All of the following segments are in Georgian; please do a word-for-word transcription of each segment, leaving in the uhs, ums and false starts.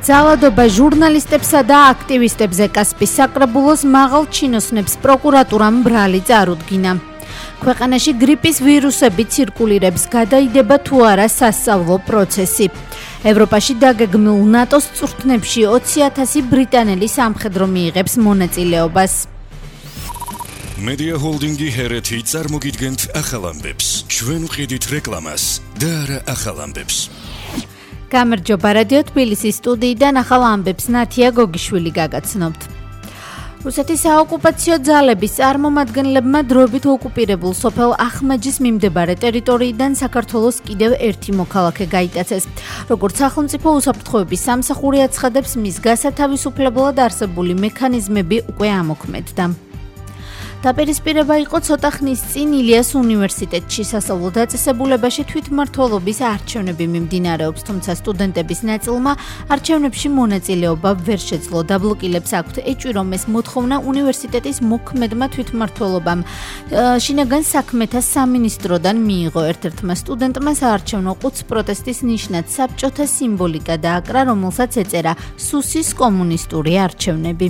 ძალადობა ჟურნალისტებსა და აქტივისტებზე კასპის საკრებულოს მაღალ ჩინოსნებს პროკურატურამ ბრალი წარუდგინა. ქვეყანაში გრიპის ვირუსები ცირკულირებს, გადაიდება თუ არა სასწავლო პროცესი. ევროპაში დაგეგმილ ნატოს წვრთნებში ოცი ათასი ბრიტანელი სამხედრო მიიღებს მონაწილეობას. Media Holdingi ჰერეთი წარმოგიდგენთ ახალ ამბებს. ჩვენ ვყიდით რეკლამას და არა ახალ ამბებს. გამარჯობა, რადიო თბილისის სტუდიიდან ახალ ამბებს ნათია გოგიშვილი გაგაცნობთ. რუსეთის საოკუპაციო ძალების წარმომადგენლებმა დროებით ოკუპირებულ სოფელ ახმაჯის მიმდებარე ტერიტორიიდან საქართველოს კიდევ ერთი მოქალაქე გაიტაცეს. როგორც სახელმწიფო უსაფრთხოების სამსახური აცხადებს, მის გასათავისუფლებლად არსებული მექანიზმები უკვე ამოქმედდა. დაპირისპირება იყო ცოტა ხნის წინ ილიას უნივერსიტეტში. სასწავლო დაწესებულებაში თვითმმართველობის არჩევნები მიმდინარეობს, თუმცა სტუდენტების ნაწილმა არჩევნებში მონაწილეობა ვერ შეძლო. დაბლოკილებს აქვთ ეჭვი, რომ ეს მოთხოვნა უნივერსიტეტის მოქმედმა თვითმმართველობამ შინაგან საქმეთა სამინისტროდან მიიღო. ერთ-ერთმა სტუდენტმა საარჩევნო ყუთს პროტესტის ნიშნად საბჭოთა სიმბოლიკა დააკრა, რომელსაც ეწერა სუსის კომუნისტური არჩევნები.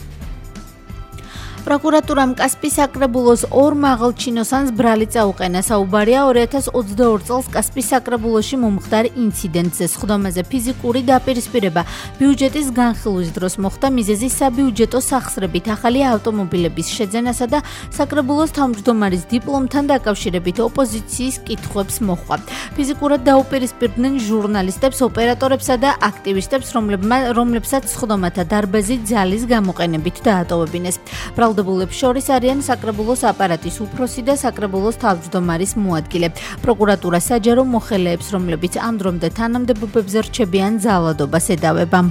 პროკურატურამ კასპის საკრებულოს ორ მაღალ ჩინოსანს ბრალი წაუყენა. საუბარია ორი ათას ოცდაორ წელს კასპის საკრებულოში მომხდარ ინციდენტზე. სხდომაზე ფიზიკური დაპირისპირება ბიუჯეტის განხილვის დროს მოხდა. მიზეზი საბიუჯეტო სახსრებით ახალი ავტომობილების შეძენასა და საკრებულოს თავმჯდომარის დიპლომთან დაკავშირებით ოპოზიციის კითხვებს მოჰყვა. ფიზიკურად დაუპირისპირდნენ ჟურნალისტებს, ოპერატორებსა და აქტივისტებს, რომლებსაც სხდომათა დარბაზი ძალის გამოყენებით დაატოვებინეს. ბრალდებულებს შორის არიან საკრებულოს აპარატის უფროსი და საკრებულოს თავმჯდომარის მოადგილე. პროკურატურა საჯარო მოხელეებს, რომლებიც ამ დრომდე თანამდებობებზე რჩებიან, ძალადობას ედავება.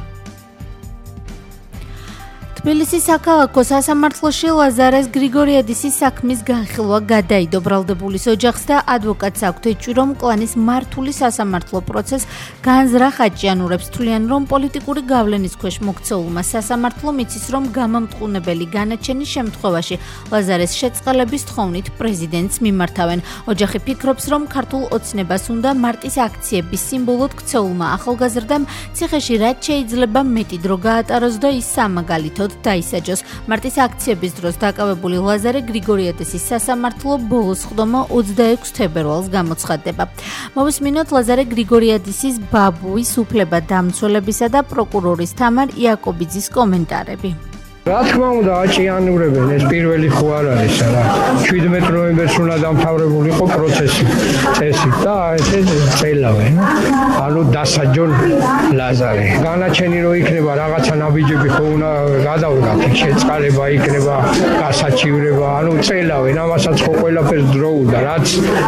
თბილისის საქალაქო სასამართლოში ლაზარეს გრიგორიადისის საქმის განხილვა გადაიდო. ბრალდებულის ოჯახს და ადვოკატს აქვთ ეჭვი, რომ კლანის მართული სასამართლო პროცესს განზრახ აჭიანურებს. თვლიან, რომ პოლიტიკური გავლენის ქვეშ მოქცეულმა სასამართლომ იცის, რომ გამამტყუნებელი განაჩენის შემთხვევაში ლაზარეს შეწყალების თხოვნით პრეზიდენტს მიმართავენ. ოჯახი ფიქრობს, რომ ქართულ ოცნებას უნდა მარტის აქციების სიმბოლოდ ქცეულმა ახალგაზრდამ ციხეში რაც შეიძლება მეტი დრო გაატაროს და ის სამაგალითოდ დაისაჯოს. მარტის აქციების დროს დაკავებული ლაზარე გრიგორიადისის სასამართლო ბოლოს სხდომა ოცდაექვსი თებერვალს გამოცხადდება. მოვისმინოთ ლაზარე გრიგორიადისის ბაბუის უფლებადამცველებისა და პროკურორის თამარ იაკობიძის კომენტარები. რა თქმა უნდა აჭიანურებენ, ეს პირველი ხო არ არის რა. შვიდმეტ ნოემბერს უნდა დამთავრებულიყო პროცესი წესი და ესე წელავენ. ანუ დასაჯონ ლაზარე. განაჩენი რო იქნება რაღაცა ნაბიჯები ხო უნდა გადავდგათ, შეწყალება იქნება, გასაჩივრება, ანუ წელავენ. ამასაც ხო ყველაფერს დრო უნდა, რაც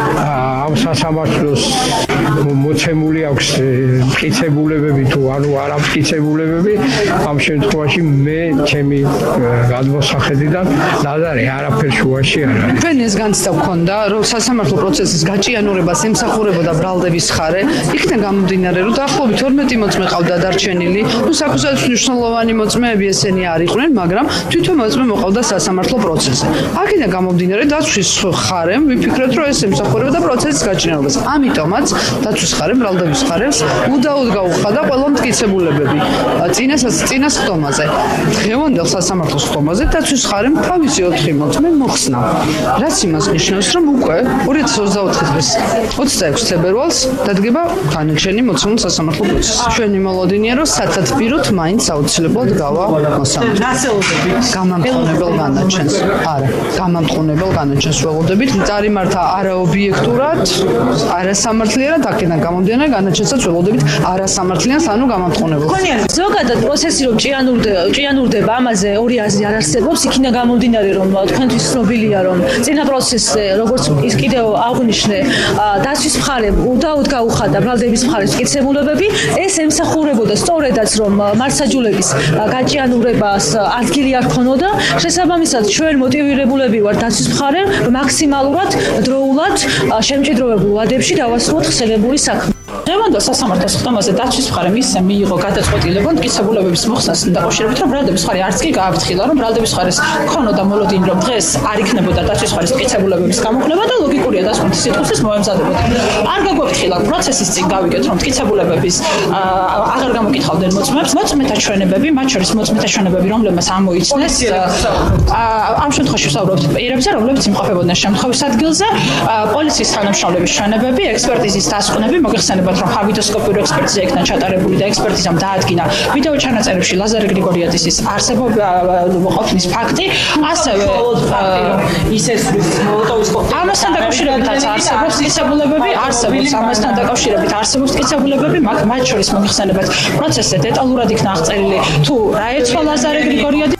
ამ სასამართლოს მოცემული აქვს მტკიცებულებები თუ ანუ არა მტკიცებულებები. ამ შემთხვევაში მე ჩემი გადმოსახედიდან ლაზარე არაფერ შუაში არ არის. ჩვენ ეს განცდა გვქონდა, რომ სასამართლო პროცესის გაჭიანურებას ემსახურებოდა ბრალდების ხარე. იქიდან გამომდინარე, რომ დაახლოებით ორმეტი მოწმე ყავდა დარჩენილი. ნუ საკუთრების მნიშვნელოვანი მოწმეები ესენი არ იყვნენ, მაგრამ თვითონ მოწმე მოყავდა სასამართლო პროცესზე. აქედან გამომდინარე, დაცვის ხარემ ვიფიქრეთ, რომ ეს ემსახურებოდა პროცესის გაჭიანურებას. ამიტომაც დაცვის ხარემ ბრალდების ხარემს უდაოდ გაუხადა ყველა მტკიცებულებები წინასაც წინა სხდომაზე. დღევანდელ სასამართლოს სხდომაზე დაცვის ხარემ თავისი ოთხი მოწმე მოხსნა. რაც იმას ნიშნავს, რომ უკვე ორი ათას ოცდაოთხი წლის ოცდაექვსი თებერვალს დადგება განაჩენი მოწმულ სასამართლო პროცესი. ჩვენი მოლოდინია, რომ სათათბიროთ მაინც აუცილებლად გავა მოსამართლე. გამამტყუნებელ განაჩენს. არა, გამამტყუნებელ განაჩენს ველოდებით. წარიმართა არაობიექტურად, არასამართლიანად, აქედან გამომდინარე განაჩენსაც ველოდებით არასამართლიანს, ანუ გამამტყუნებელს. ზოგადად პროცესი რომ ჭიანურდება, ჭიანურდება ამაზე ორი აზრი არ არსებობს. იქიდან გამომდინარე, რომ თქვენთვის ცნობილია, რომ წინა პროცესზე, როგორც ის კიდევ აღნიშნე, დაცვის მხარემ უდაოდ გაუხადა ბრალდების მხარეს მტკიცებულებები. ეს ემსახურებოდა სწორედაც, რომ მართლმსაჯულების გაჭიანურებას ადგილი არ ქონოდა. შესაბამისად, ჩვენ მოტივირებულები ვართ დაცვის მხარემ მაქსიმალურად დროულად შემჭიდროვებულ ვადებში დავასრულოთ ხსენებული საქმე. დღევანდელ სასამართლოს ხდომაზე დაცვის მხარე მისცე მიიღო გადაწყვეტილება მტკიცებულებების მოხსნას დაკავშირებით, რომ ბრალდების მხარე არც კი გააფრთხილა, რომ ბრალდების მხარეს ქონოდა მოლოდინი, რომ დღეს არ იქნებოდა დაცვის მხარის მტკიცებულებების გამოყენება და ლოგიკურია დასკვნითი სიტყვის მოემზადებოდა. არ გაგვაფრთხილა პროცესის წინ გავიგეთ, რომ მტკიცებულებების აღარ გამოკითხავდნენ მოწმეებს, მოწმეთა ჩვენებები, მათ შორის მოწმეთა ჩვენებები, რომლებმაც ამოიცნეს ამ შემთხვევაში ვსაუბრობთ პირებზე, რომლებიც იმყოფებოდნენ შემთხვევის ადგილზე, პოლიციის თანამშრომლების ჩვენებები, ექსპერტიზის დასკვნები, მოგეხსენებათ, რომ ჰავიდოსკოპიური ექსპერტიზა იქნა ჩატარებული და ექსპერტიზამ დაადგინა ვიდეო ჩანაწერებში ლაზარე გრიგორიაძის არსებობა ყოფნის ფაქტი, ასევე ისესვრის მოლოტოვის კოქტეილი. ამასთან დაკავშირებითაც არსებობს მტკიცებულებები, არსებობს ამასთან დაკავშირებით არსებობს მტკიცებულებები, მათ შორის მოგეხსენებათ, პროცესზე დეტალურად იქნა აღწერილი თუ რა ეცვა ლაზარე გრიგორიაძე.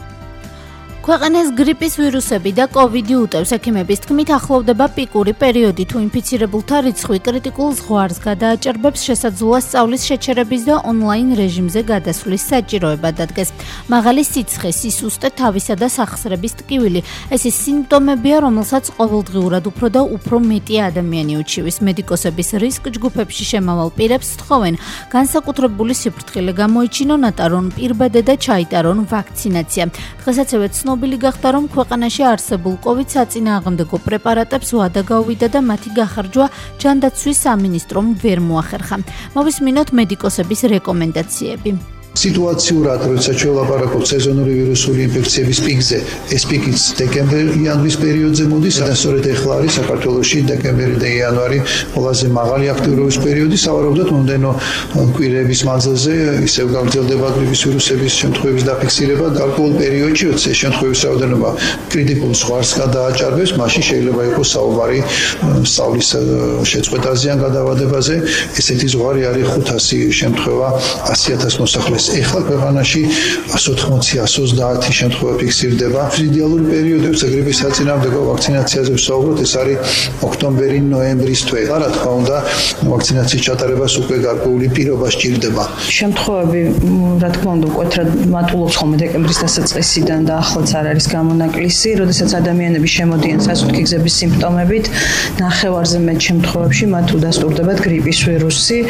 ქვეყანას გრიპის ვირუსები და კოვიდი უტევს. ექიმების თქმით, ახლოვდება პიკური პერიოდი, თუ ინფიცირებულთა რიცხვი კრიტიკულ ზღვარს გადააჭერბებს, შესაძლოა სწავლის შეჩერების და ონლაინ რეჟიმზე გადასვლის საჭიროება დადგეს. მაღალი სიცხე, სისუსტე, თავისა და სახსრების ტკივილი. ეს ის სიმპტომებია, რომელსაც ყოველდღიურად უფრო და უფრო მეტი ადამიანი უჩივის. მედიკოსების რისკ ჯგუფებში შემავალ პირებს თხოვენ განსაკუთრებული სიფრთხილე გამოიჩინონ, რომ პირბადე და ჩაიტარონ ვაქცინაცია. დღესაც ცნობილია გახდა, რომ ქვეყანაში არსებულ კოვიდ საწინააღმდეგო პრეპარატებს ვადა გაუვიდა და მათი გახარჯვა ჯანდაცვის სამინისტრომ ვერ მოახერხა. მოვისმინოთ მედიკოსების რეკომენდაციები. სიტუაციურად, როცა ჩვენ ვლაპარაკობთ სეზონური ვირუსული ინფექციების პიკზე, ეს პიკიც დეკემბერ-იანვრის პერიოდზე მოდის, და სწორედ ეხლა არის საქართველოში დეკემბერი და იანვარი ყველაზე მაღალი აქტიურობის პერიოდი, სავარაუდოდ მომდენო კვირების მანძილზე ისევ გაგრძელდება გრიპის ვირუსების შემთხვევების დაფიქსირება. გარკვეულ პერიოდში, როცა ეს შემთხვევების რაოდენობა კრიტიკულ ზღვარს გადააჭარბებს, მაშინ შეიძლება იყოს საუბარი სწავლის შეწყვეტაზე ან გადავადებაზე. ესეთი ზღვარი არის ხუთასი შემთხვევა ასი ათას მოსახლეს. ეხლა ქვეყანაში εκατს ოთხმოცი - εκατს ოცდაათი შემთხვევა ფიქსირდება. იდეალური პერიოდი, როცა გრიპის საწინააღმდეგო ვაქცინაციაზე ვსაუბრობთ, ეს არის ოქტომბერი, ნოემბრის თვე. რა თქმა უნდა, ვაქცინაციის ჩატარებას უკვე გარკვეული პირობა სჭირდება. შემთხვევები, რა თქმა უნდა, მკვეთრად მატულობს ხოლმე დეკემბრის დასაწყისიდან და ახლაც არ არის გამონაკლისი, როდესაც ადამიანები შემოდიან სასუქი გზების სიმპტომებით, ნახევარზე მეტ შემთხვევებში მათ უდასტურდებათ გრიპის ვირუსი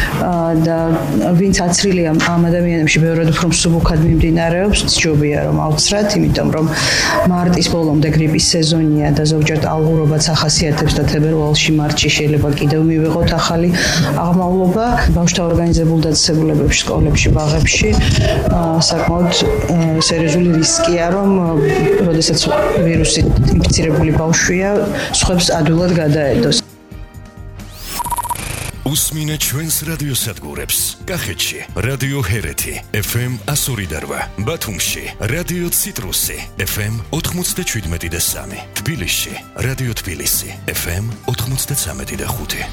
და ვინც აცრილია ამ ადამიანებში ბევრად უფრო მსუბუქად მიმდინარეობს, სჯობია რომ აუცრათ, იმიტომ რომ მარტის ბოლომდე გრიპის სეზონია და ზოგჯერ ალღურობაც ახასიათებს და თებერვალში, მარტში შეიძლება კიდევ მივიღოთ ახალი აღმავლობა. ბავშვთა ორგანიზებულ დაწესებულებებში, სკოლებში, ბაღებში საკმაოდ სერიოზული რისკია, რომ როდესაც ვირუსით ინფიცირებული ბავშვია, სხვებს ადვილად გადაედოს. უსმინე ჩვენს რადიოსადგურებს. კახეთში რადიო ჰერეთი ეფ ემ εκατს ორი და რვა, ბათუმში რადიო ციტრუსი ეფ ემ ოთხმოცდაშვიდმეტი და სამი, თბილისში რადიო თბილისი ეფ ემ ოთხმოცდაცამეტი და ხუთი.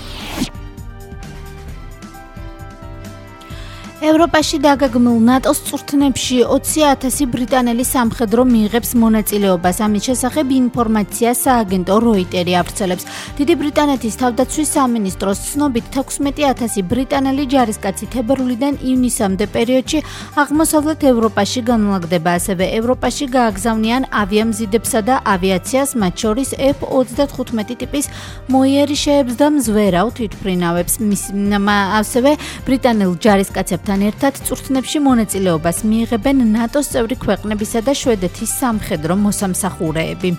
ევროპაში დაგეგმილ ნატოს წვრთნებში ოცი ათასი ბრიტანელი სამხედრო მიიღებს მონაწილეობას. ამის შესახებ ინფორმაცია სააგენტო როიტერი ავრცელებს. დიდი ბრიტანეთის თავდაცვის სამინისტროს ცნობით, თექვსმეტი ათასი ბრიტანელი ჯარისკაცი თებერვლიდან ივნისამდე პერიოდში აღმოსავლეთ ევროპაში განლაგდება. ასევე ევროპაში გააგზავნიან ავიამზიდებსა და ავიაციას, მათ შორის ეფ ოცდათხუთმეტი ტიპის მოიერიშეებს და მზვერავ თვითმფრინავებს. ასევე ბრიტანელ ჯარისკაცებს თან ერთად წვრთნებში მონაწილეობას მიიღებენ ნატოს წევრი ქვეყნებისა და შვედეთის სამხედრო მოსამსახურეები.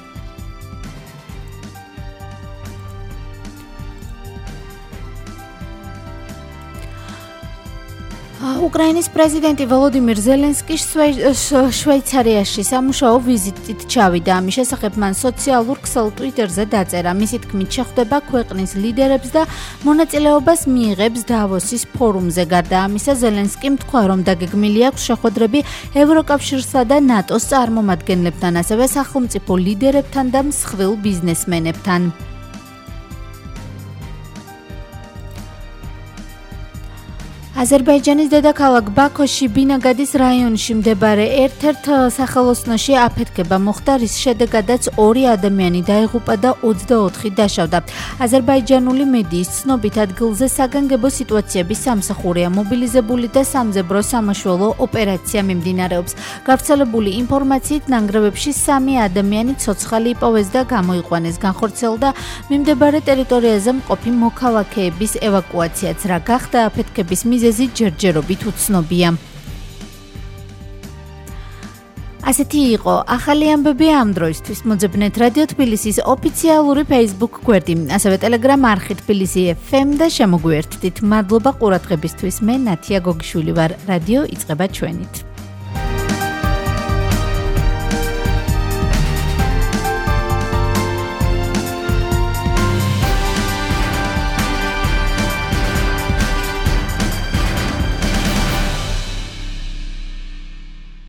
უკრაინის პრეზიდენტი ვოლოდიმირ ზელენსკი შვეიცარიაში სამუშაო ვიზიტით ჩავიდა. ამის შესახებ მან სოციალურ ქსელ ტვიტერზე დაწერა. მისი თქმით, შეხვდება ქვეყნის ლიდერებს და მონაწილეობას მიიღებს დავოსის ფორუმზე. გარდა ამისა, ზელენსკიმ თქვა, რომ დაგეგმილი აქვს შეხვედრები ევროკავშირსა და ნატოს წარმომადგენლებთან, ასევე სახელმწიფო ლიდერებთან და მსხვილ ბიზნესმენებთან. აზერბაიჯანის დედაქალაქ ბაქოში ბინაგადის რაიონში მდებარე ერთ-ერთ სახელოსნოში აფეთქება მოხდა, რის შედეგადაც ორი ადამიანი დაიღუპა და ოცდაოთხი დაშავდა. აზერბაიჯანული მედიის ცნობით ადგილზე საგანგებო სიტუაციების სამსახურია მობილიზებული და სამძებრო სამაშველო ოპერაცია მიმდინარეობს. გავრცელებული ინფორმაციით ნანგრევებში სამი ადამიანი ცოცხალი იპოვეს და გამოიყვანეს. განხორციელდა მიმდებარე ტერიტორიაზე მყოფი მოქალაქეების ევაკუაციაც. რა გახდა აფეთქების მიზეზი ჯერჯერობით უცნობია. ასეთი იყო ახალი ამბები ამ დროისთვის. მოძებნეთ რადიო თბილისის ოფიციალური Facebook გვერდი, ასევე Telegram არხი თბილისი ეფ ემ და შემოგვიერთდით. მადლობა ყურადღებისთვის. მე ნათია გოგიშვილი ვარ. რადიო იწყება ჩვენით.